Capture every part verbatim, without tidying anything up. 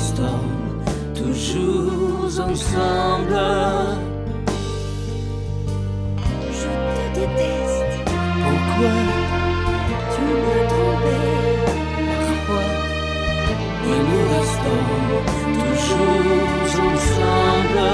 restons toujours ensemble. Je te déteste. Pourquoi? Tu m'as trompé. Parfois. Mais nous restons toujours ensemble.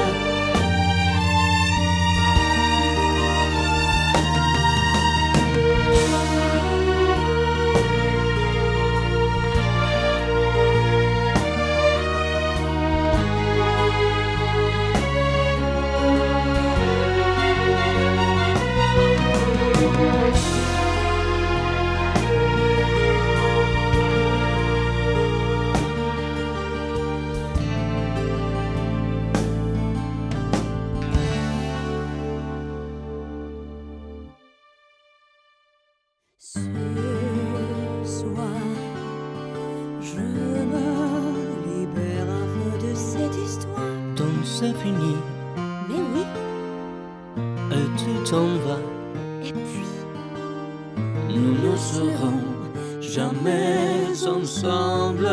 Ce soir, je me libère un peu de cette histoire. Donc c'est fini Mais oui, et tu t'en vas. et puis, Nous ne serons jamais ensemble.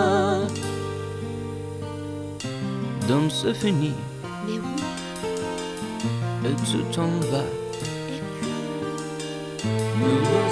Donc c'est fini mais oui, et tu t'en vas. et puis, Nous ne